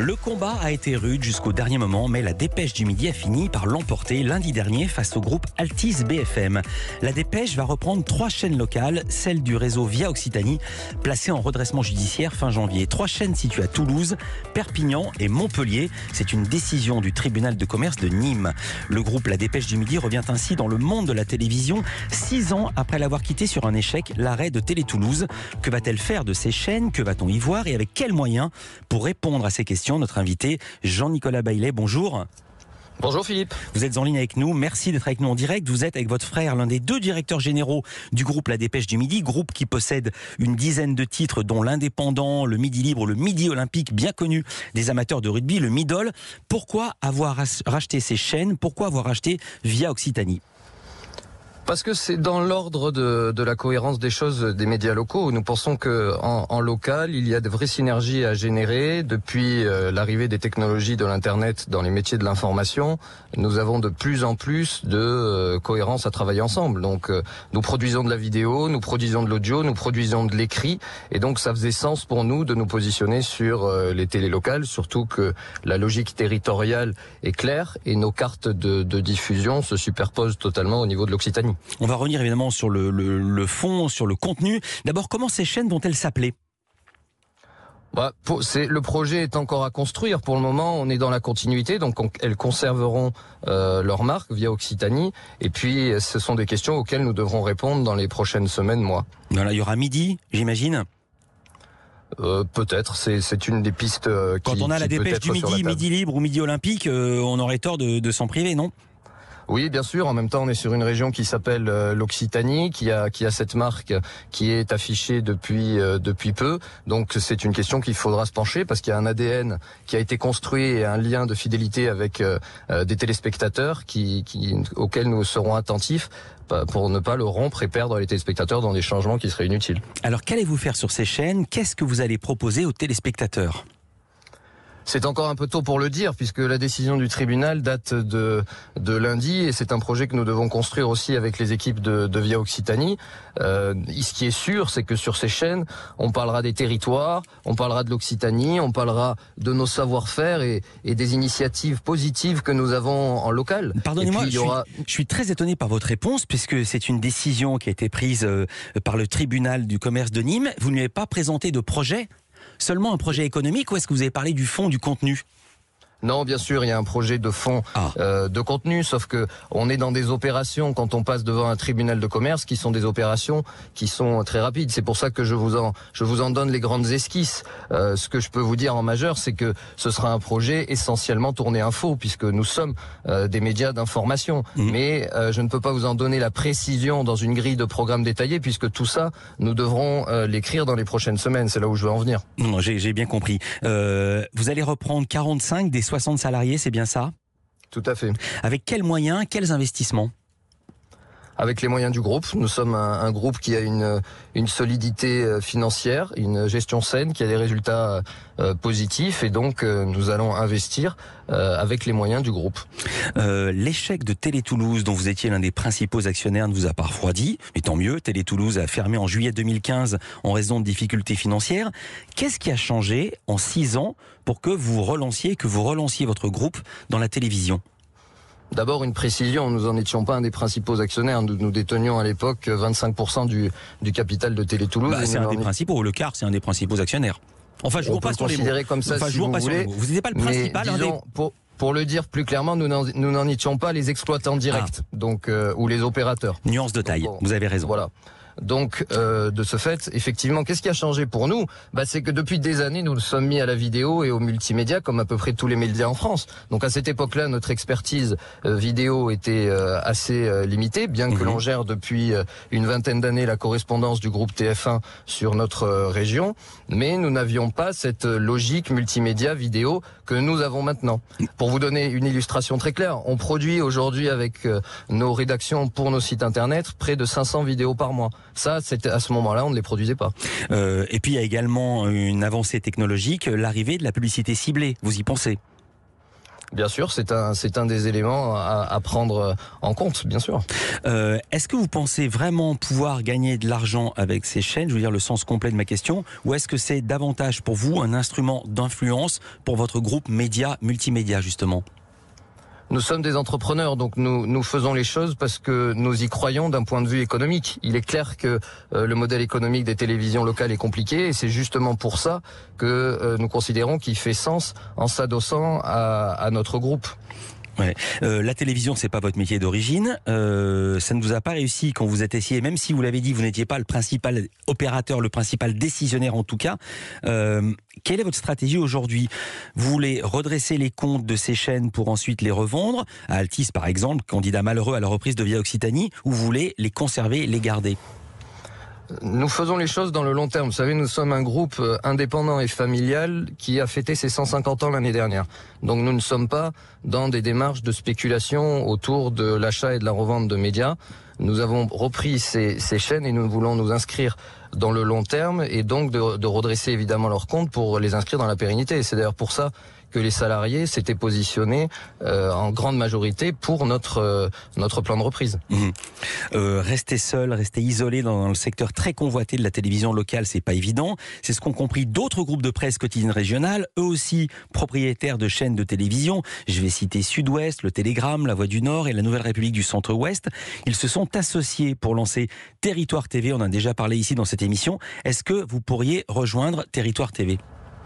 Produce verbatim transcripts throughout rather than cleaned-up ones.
Le combat a été rude jusqu'au dernier moment, mais la Dépêche du Midi a fini par l'emporter lundi dernier face au groupe Altice B F M. La Dépêche va reprendre trois chaînes locales, celle du réseau Via Occitanie, placée en redressement judiciaire fin janvier. Trois chaînes situées à Toulouse, Perpignan et Montpellier. C'est une décision du tribunal de commerce de Nîmes. Le groupe La Dépêche du Midi revient ainsi dans le monde de la télévision, six ans après l'avoir quitté sur un échec, l'arrêt de Télé Toulouse. Que va-t-elle faire de ces chaînes? Que va-t-on y voir? Et avec quels moyens? Pour répondre à ces questions, notre invité Jean-Nicolas Baillet, bonjour. Bonjour Philippe. Vous êtes en ligne avec nous, merci d'être avec nous en direct. Vous êtes avec votre frère l'un des deux directeurs généraux du groupe La Dépêche du Midi, groupe qui possède une dizaine de titres dont l'Indépendant, le Midi Libre, le Midi Olympique, bien connu des amateurs de rugby, le Midol. Pourquoi avoir racheté ces chaînes? Pourquoi avoir racheté Via Occitanie? Parce que c'est dans l'ordre de, de la cohérence des choses des médias locaux. Nous pensons que en, en local, il y a de vraies synergies à générer. Depuis euh, l'arrivée des technologies de l'Internet dans les métiers de l'information, nous avons de plus en plus de euh, cohérence à travailler ensemble. Donc euh, nous produisons de la vidéo, nous produisons de l'audio, nous produisons de l'écrit. Et donc ça faisait sens pour nous de nous positionner sur euh, les télés locales, surtout que la logique territoriale est claire et nos cartes de, de diffusion se superposent totalement au niveau de l'Occitanie. On va revenir évidemment sur le, le, le fond, sur le contenu. D'abord, comment ces chaînes vont-elles s'appeler? Bah, pour, c'est, le projet est encore à construire. Pour le moment, on est dans la continuité, donc on, elles conserveront euh, leur marque Via Occitanie. Et puis, ce sont des questions auxquelles nous devrons répondre dans les prochaines semaines, mois. Voilà, il y aura Midi, j'imagine. Euh, peut-être, c'est, c'est une des pistes euh, qui, Quand on a la qui peut Dépêche être du Midi, Midi Libre ou Midi Olympique, euh, on aurait tort de, de s'en priver, non? Oui, bien sûr. En même temps, on est sur une région qui s'appelle euh, l'Occitanie, qui a qui a cette marque qui est affichée depuis euh, depuis peu. Donc, c'est une question qu'il faudra se pencher parce qu'il y a un A D N qui a été construit et un lien de fidélité avec euh, euh, des téléspectateurs qui, qui auxquels nous serons attentifs pour ne pas le rompre et perdre les téléspectateurs dans des changements qui seraient inutiles. Alors, qu'allez-vous faire sur ces chaînes? Qu'est-ce que vous allez proposer aux téléspectateurs? C'est encore un peu tôt pour le dire puisque la décision du tribunal date de de lundi et c'est un projet que nous devons construire aussi avec les équipes de, de Via Occitanie. Euh, ce qui est sûr, c'est que sur ces chaînes, on parlera des territoires, on parlera de l'Occitanie, on parlera de nos savoir-faire et, et des initiatives positives que nous avons en local. Pardonnez-moi, puis, je, aura... suis, je suis très étonné par votre réponse puisque c'est une décision qui a été prise euh, par le tribunal du commerce de Nîmes. Vous ne lui avez pas présenté de projet? Seulement un projet économique ou est-ce que vous avez parlé du fond, du contenu? Non, bien sûr, il y a un projet de fond ah. euh, de contenu, sauf que on est dans des opérations quand on passe devant un tribunal de commerce qui sont des opérations qui sont très rapides. C'est pour ça que je vous en je vous en donne les grandes esquisses. Euh, ce que je peux vous dire en majeur, c'est que ce sera un projet essentiellement tourné info, puisque nous sommes euh, des médias d'information. Mmh. Mais euh, je ne peux pas vous en donner la précision dans une grille de programme détaillée, puisque tout ça, nous devrons euh, l'écrire dans les prochaines semaines. C'est là où je veux en venir. Non, j'ai, j'ai bien compris. Euh, vous allez reprendre quarante-cinq des soixante salariés, c'est bien ça? Tout à fait. Avec quels moyens, quels investissements? Avec les moyens du groupe. Nous sommes un, un groupe qui a une, une solidité financière, une gestion saine, qui a des résultats euh, positifs et donc euh, nous allons investir euh, avec les moyens du groupe. Euh, l'échec de Télé Toulouse, dont vous étiez l'un des principaux actionnaires, ne vous a pas refroidi, mais tant mieux. Télé Toulouse a fermé en juillet deux mille quinze en raison de difficultés financières. Qu'est-ce qui a changé en six ans pour que vous relanciez, que vous relanciez votre groupe dans la télévision? D'abord, une précision, nous n'en étions pas un des principaux actionnaires. Nous, nous détenions à l'époque vingt-cinq pour cent du, du capital de Télé Toulouse. Bah, c'est un des est... principaux, le quart, c'est un des principaux actionnaires. Enfin, je vous pas sur les mots. Comme ça, enfin, si je vous vous pas voulez. Sur les mots. Vous n'étiez pas le principal. Mais, disons, des... pour, pour le dire plus clairement, nous n'en, nous n'en étions pas les exploitants directs, ah. donc euh, ou les opérateurs. Nuance de taille, donc, bon, vous avez raison. Voilà. Donc, euh, de ce fait, effectivement, qu'est-ce qui a changé pour nous? Bah, c'est que depuis des années, nous nous sommes mis à la vidéo et aux multimédia, comme à peu près tous les médias en France. Donc, à cette époque-là, notre expertise euh, vidéo était euh, assez euh, limitée, bien que mmh. l'on gère depuis euh, une vingtaine d'années la correspondance du groupe T F un sur notre euh, région. Mais nous n'avions pas cette logique multimédia vidéo que nous avons maintenant. Pour vous donner une illustration très claire, on produit aujourd'hui avec euh, nos rédactions pour nos sites internet près de cinq cents vidéos par mois. Ça, c'était à ce moment-là, on ne les produisait pas. Euh, et puis, il y a également une avancée technologique, l'arrivée de la publicité ciblée. Vous y pensez? Bien sûr, c'est un, c'est un des éléments à, à prendre en compte, bien sûr. Euh, est-ce que vous pensez vraiment pouvoir gagner de l'argent avec ces chaînes ? Je veux dire le sens complet de ma question. Ou est-ce que c'est davantage pour vous un instrument d'influence pour votre groupe média, multimédia justement ? Nous sommes des entrepreneurs, donc nous, nous faisons les choses parce que nous y croyons d'un point de vue économique. Il est clair que euh, le modèle économique des télévisions locales est compliqué et c'est justement pour ça que euh, nous considérons qu'il fait sens en s'adossant à, à notre groupe. Ouais. Euh, la télévision, c'est pas votre métier d'origine. Euh, ça ne vous a pas réussi quand vous êtes essayé, même si vous l'avez dit, vous n'étiez pas le principal opérateur, le principal décisionnaire en tout cas. Euh, quelle est votre stratégie aujourd'hui ? Vous voulez redresser les comptes de ces chaînes pour ensuite les revendre à Altice, par exemple, candidat malheureux à la reprise de Via Occitanie, ou vous voulez les conserver, les garder ? Nous faisons les choses dans le long terme. Vous savez, nous sommes un groupe indépendant et familial qui a fêté ses cent cinquante ans l'année dernière. Donc nous ne sommes pas dans des démarches de spéculation autour de l'achat et de la revente de médias. Nous avons repris ces, ces chaînes et nous voulons nous inscrire dans le long terme et donc de, de redresser évidemment leurs comptes pour les inscrire dans la pérennité. Et c'est d'ailleurs pour ça que les salariés s'étaient positionnés euh, en grande majorité pour notre euh, notre plan de reprise. Mmh. Euh, rester seul, rester isolé dans le secteur très convoité de la télévision locale, c'est pas évident. C'est ce qu'ont compris d'autres groupes de presse quotidienne régionale, eux aussi propriétaires de chaînes de télévision. Je vais citer Sud-Ouest, le Télégramme, La Voix du Nord et la Nouvelle République du Centre-Ouest. Ils se sont associés pour lancer Territoire T V. On en a déjà parlé ici dans cette émission. Est-ce que vous pourriez rejoindre Territoire T V ?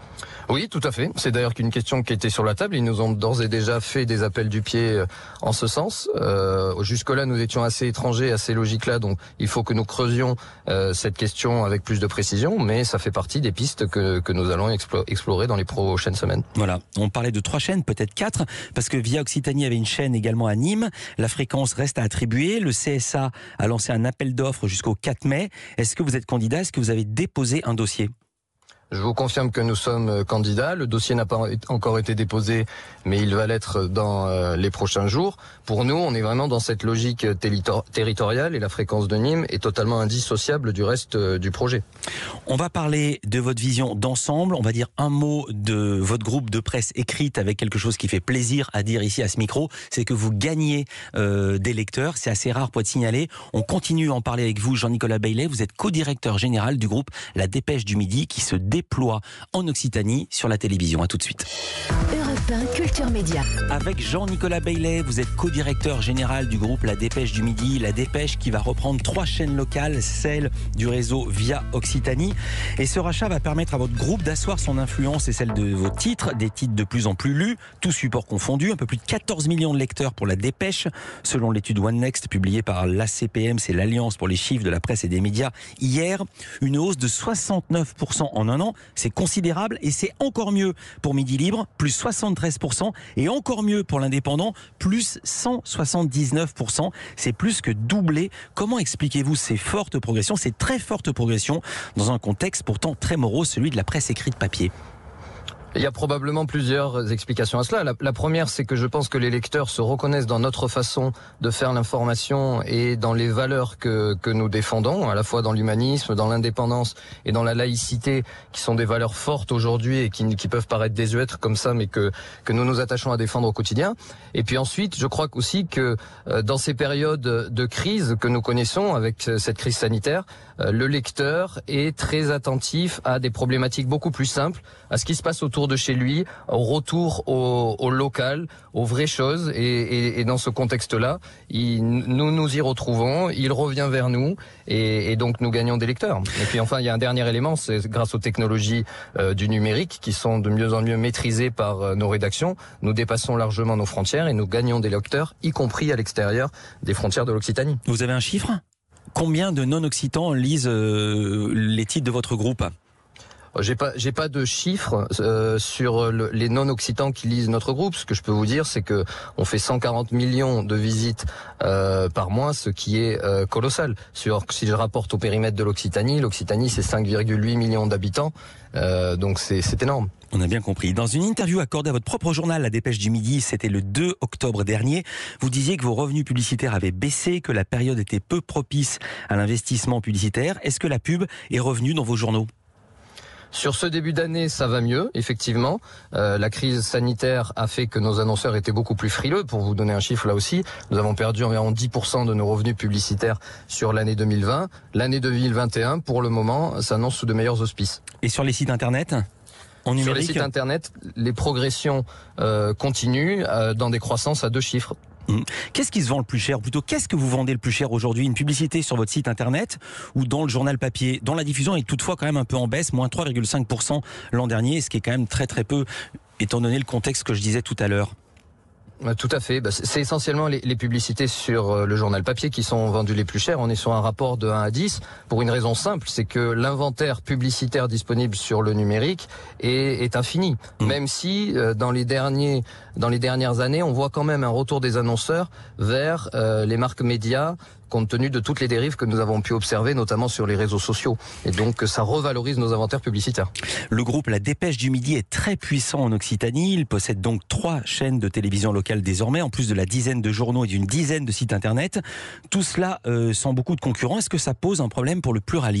Oui, tout à fait. C'est d'ailleurs qu'une question qui était sur la table. Ils nous ont d'ores et déjà fait des appels du pied en ce sens. Euh, jusque-là, nous étions assez étrangers à ces logiques-là, donc il faut que nous creusions euh, cette question avec plus de précision, mais ça fait partie des pistes que, que nous allons explo- explorer dans les prochaines semaines. Voilà, on parlait de trois chaînes, peut-être quatre, parce que Via Occitanie avait une chaîne également à Nîmes. La fréquence reste à attribuer. Le C S A a lancé un appel d'offres jusqu'au quatre mai. Est-ce que vous êtes candidat ? Est-ce que vous avez déposé un dossier ? Je vous confirme que nous sommes candidats. Le dossier n'a pas encore été déposé, mais il va l'être dans les prochains jours. Pour nous, on est vraiment dans cette logique territoriale et la fréquence de Nîmes est totalement indissociable du reste du projet. On va parler de votre vision d'ensemble. On va dire un mot de votre groupe de presse écrite avec quelque chose qui fait plaisir à dire ici à ce micro. C'est que vous gagnez euh, des lecteurs. C'est assez rare pour être signalé. On continue à en parler avec vous, Jean-Nicolas Baillet. Vous êtes co-directeur général du groupe La Dépêche du Midi qui se déploie en Occitanie sur la télévision. À tout de suite. Europe un Culture Média. Avec Jean-Nicolas Baillet, vous êtes co-directeur général du groupe La Dépêche du Midi. La Dépêche qui va reprendre trois chaînes locales, celle du réseau Via Occitanie. Et ce rachat va permettre à votre groupe d'asseoir son influence et celle de vos titres, des titres de plus en plus lus, tous supports confondus. Un peu plus de quatorze millions de lecteurs pour La Dépêche, selon l'étude One Next publiée par l'A C P M, c'est l'Alliance pour les chiffres de la presse et des médias, hier. Une hausse de soixante-neuf pour cent en un an. C'est considérable et c'est encore mieux pour Midi Libre, plus soixante-treize pour cent, et encore mieux pour l'Indépendant, plus cent soixante-dix-neuf pour cent. C'est plus que doublé. Comment expliquez-vous ces fortes progressions, ces très fortes progressions dans un contexte pourtant très morose, celui de la presse écrite papier ? Il y a probablement plusieurs explications à cela. La, la première, c'est que je pense que les lecteurs se reconnaissent dans notre façon de faire l'information et dans les valeurs que, que nous défendons, à la fois dans l'humanisme, dans l'indépendance et dans la laïcité, qui sont des valeurs fortes aujourd'hui et qui, qui peuvent paraître désuètes comme ça, mais que, que nous nous attachons à défendre au quotidien. Et puis ensuite, je crois aussi que euh, dans ces périodes de crise que nous connaissons, avec cette crise sanitaire, euh, le lecteur est très attentif à des problématiques beaucoup plus simples, à ce qui se passe autour de chez lui, au retour au, au local, aux vraies choses. Et, et, et dans ce contexte-là, il, nous nous y retrouvons, il revient vers nous et, et donc nous gagnons des lecteurs. Et puis enfin, il y a un dernier élément, c'est grâce aux technologies euh, du numérique qui sont de mieux en mieux maîtrisées par euh, nos rédactions, nous dépassons largement nos frontières et nous gagnons des lecteurs, y compris à l'extérieur des frontières de l'Occitanie. Vous avez un chiffre ? Combien de non-occitans lisent euh, les titres de votre groupe ? J'ai pas, j'ai pas de chiffres euh, sur le, les non-occitans qui lisent notre groupe. Ce que je peux vous dire, c'est que on fait cent quarante millions de visites euh, par mois, ce qui est euh, colossal. Sur, si je rapporte au périmètre de l'Occitanie, l'Occitanie c'est cinq virgule huit millions d'habitants, euh, donc c'est, c'est énorme. On a bien compris. Dans une interview accordée à votre propre journal, La Dépêche du Midi, c'était le deux octobre dernier, vous disiez que vos revenus publicitaires avaient baissé, que la période était peu propice à l'investissement publicitaire. Est-ce que la pub est revenue dans vos journaux ? Sur ce début d'année, ça va mieux, effectivement. Euh, la crise sanitaire a fait que nos annonceurs étaient beaucoup plus frileux. Pour vous donner un chiffre là aussi, nous avons perdu environ dix pour cent de nos revenus publicitaires sur l'année deux mille vingt. L'année deux mille vingt et un, pour le moment, s'annonce sous de meilleurs auspices. Et sur les sites internet ? En numérique ? Sur les sites internet, les progressions euh, continuent euh, dans des croissances à deux chiffres. Qu'est-ce qui se vend le plus cher ? Ou plutôt, qu'est-ce que vous vendez le plus cher aujourd'hui ? Une publicité sur votre site internet ou dans le journal papier, dont la diffusion est toutefois quand même un peu en baisse, moins trois virgule cinq pour cent l'an dernier, ce qui est quand même très très peu, étant donné le contexte que je disais tout à l'heure. Tout à fait. C'est essentiellement les, les publicités sur le journal papier qui sont vendues les plus chères. On est sur un rapport de un à dix pour une raison simple, c'est que l'inventaire publicitaire disponible sur le numérique est, est infini. Mmh. Même si dans les derniers, dans les dernières années, on voit quand même un retour des annonceurs vers euh, les marques médias, compte tenu de toutes les dérives que nous avons pu observer, notamment sur les réseaux sociaux. Et donc, ça revalorise nos inventaires publicitaires. Le groupe La Dépêche du Midi est très puissant en Occitanie. Il possède donc trois chaînes de télévision locales désormais, en plus de la dizaine de journaux et d'une dizaine de sites internet. Tout cela euh, sans beaucoup de concurrents. Est-ce que ça pose un problème pour le pluralisme ?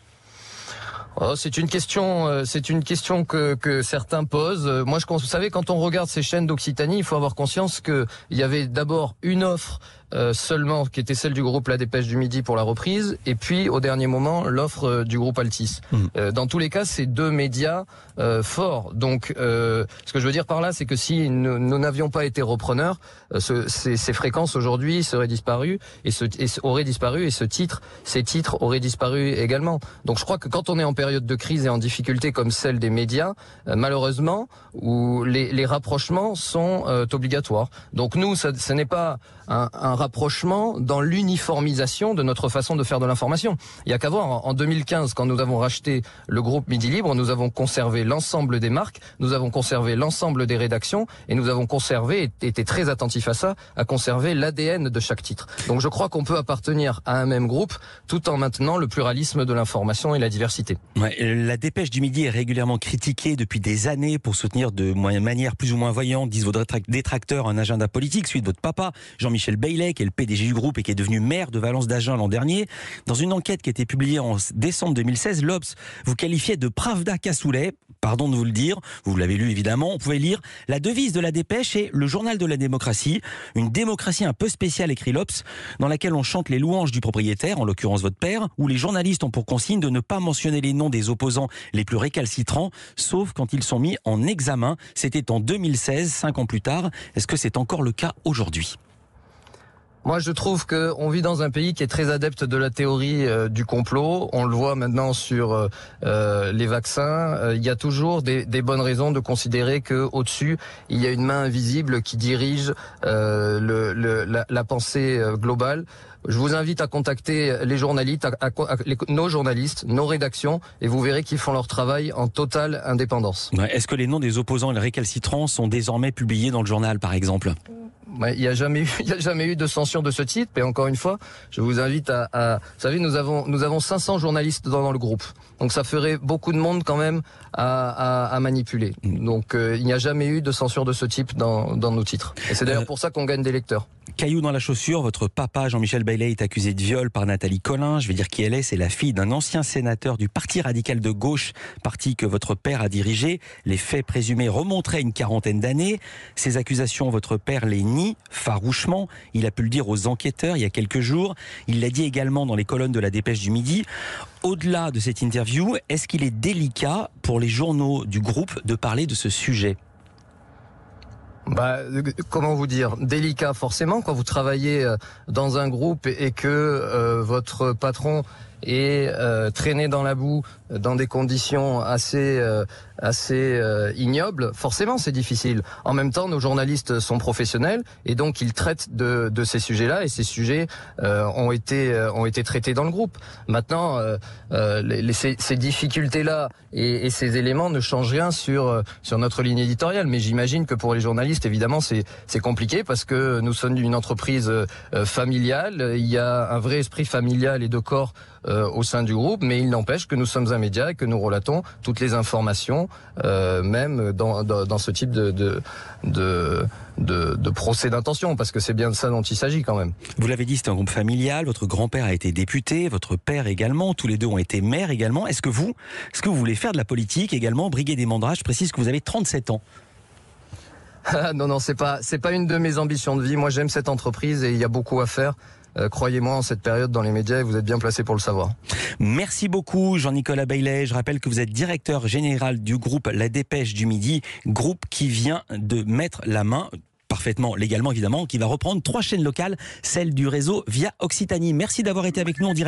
Oh, c'est une question, euh, c'est une question que, que certains posent. Euh, moi, je, vous savez, quand on regarde ces chaînes d'Occitanie, il faut avoir conscience que il y avait d'abord une offre euh, seulement, qui était celle du groupe La Dépêche du Midi pour la reprise, et puis au dernier moment l'offre euh, du groupe Altis. Mmh. Euh, dans tous les cas, c'est deux médias euh, forts. Donc, euh, ce que je veux dire par là, c'est que si nous, nous n'avions pas été repreneurs, euh, ce, ces, ces fréquences aujourd'hui seraient disparues et, ce, et auraient disparu, et ce titre, ces titres auraient disparu également. Donc, je crois que quand on est en période de crise et en difficulté comme celle des médias, euh, malheureusement, où les, les rapprochements sont euh, obligatoires. Donc nous, ça, ce n'est pas un, un rapprochement dans l'uniformisation de notre façon de faire de l'information. Il y a qu'à voir, en, en deux mille quinze, quand nous avons racheté le groupe Midi Libre, nous avons conservé l'ensemble des marques, nous avons conservé l'ensemble des rédactions, et nous avons conservé, et été très attentifs à ça, à conserver l'A D N de chaque titre. Donc je crois qu'on peut appartenir à un même groupe, tout en maintenant le pluralisme de l'information et la diversité. Ouais, la Dépêche du Midi est régulièrement critiquée depuis des années pour soutenir de manière plus ou moins voyante, disent vos détracteurs, un agenda politique, celui de votre papa, Jean-Michel Bailey, qui est le P D G du groupe et qui est devenu maire de Valence d'Agen l'an dernier. Dans une enquête qui a été publiée en décembre deux mille seize, l'Obs vous qualifiait de Pravda cassoulet. Pardon de vous le dire, vous l'avez lu évidemment, on pouvait lire « La devise de la Dépêche est le journal de la démocratie, une démocratie un peu spéciale », écrit l'Obs, dans laquelle on chante les louanges du propriétaire, en l'occurrence votre père, où les journalistes ont pour consigne de ne pas mentionner les noms des opposants les plus récalcitrants, sauf quand ils sont mis en examen. C'était en deux mille seize, cinq ans plus tard. Est-ce que c'est encore le cas aujourd'hui ? Moi, je trouve qu'on vit dans un pays qui est très adepte de la théorie euh, du complot. On le voit maintenant sur euh, les vaccins. Euh, il y a toujours des, des bonnes raisons de considérer que au-dessus, il y a une main invisible qui dirige euh, le, le, la, la pensée globale. Je vous invite à contacter les journalistes, à, à, à, les, nos journalistes, nos rédactions, et vous verrez qu'ils font leur travail en totale indépendance. Ouais, est-ce que les noms des opposants et les récalcitrants sont désormais publiés dans le journal, par exemple ? Il n'y a jamais eu, il y a jamais eu de censure de ce type. Et encore une fois, je vous invite à, à, vous savez, nous avons, nous avons cinq cents journalistes dans, dans le groupe. Donc ça ferait beaucoup de monde quand même à, à, à manipuler. Donc euh, il n'y a jamais eu de censure de ce type dans, dans nos titres. Et c'est d'ailleurs euh, pour ça qu'on gagne des lecteurs. Caillou dans la chaussure, votre papa Jean-Michel Bailey est accusé de viol par Nathalie Collin. Je vais dire qui elle est, c'est la fille d'un ancien sénateur du Parti radical de gauche, parti que votre père a dirigé. Les faits présumés remonteraient à une quarantaine d'années. Ces accusations, votre père les nie farouchement. Il a pu le dire aux enquêteurs il y a quelques jours. Il l'a dit également dans les colonnes de la Dépêche du Midi. Au-delà de cette interview, est-ce qu'il est délicat pour les journaux du groupe de parler de ce sujet ? Bah, comment vous dire, délicat forcément quand vous travaillez dans un groupe et que euh, votre patron est euh, traîné dans la boue dans des conditions assez euh, assez euh, ignobles, forcément c'est difficile. En même temps, nos journalistes sont professionnels et donc ils traitent de, de ces sujets-là et ces sujets euh, ont été euh, ont été traités dans le groupe. Maintenant, euh, euh, les, ces, ces difficultés-là et, et ces éléments ne changent rien sur sur notre ligne éditoriale. Mais j'imagine que pour les journalistes, évidemment, c'est c'est compliqué parce que nous sommes une entreprise euh, familiale. Il y a un vrai esprit familial et de corps euh, euh, au sein du groupe, mais il n'empêche que nous sommes un média et que nous relatons toutes les informations, euh, même dans, dans, dans ce type de, de, de, de, de procès d'intention, parce que c'est bien de ça dont il s'agit quand même. Vous l'avez dit, c'est un groupe familial, votre grand-père a été député, votre père également, tous les deux ont été maires également. Est-ce que vous, est-ce que vous voulez faire de la politique également, briguer des mandats? Je précise que vous avez trente-sept ans. Non, non, c'est pas, c'est pas une de mes ambitions de vie. Moi, j'aime cette entreprise et il y a beaucoup à faire. Euh, croyez-moi, en cette période dans les médias, et vous êtes bien placé pour le savoir. Merci beaucoup, Jean-Nicolas Baillet. Je rappelle que vous êtes directeur général du groupe La Dépêche du Midi, groupe qui vient de mettre la main, parfaitement légalement évidemment, qui va reprendre trois chaînes locales, celle du réseau Via Occitanie. Merci d'avoir été avec nous en direct.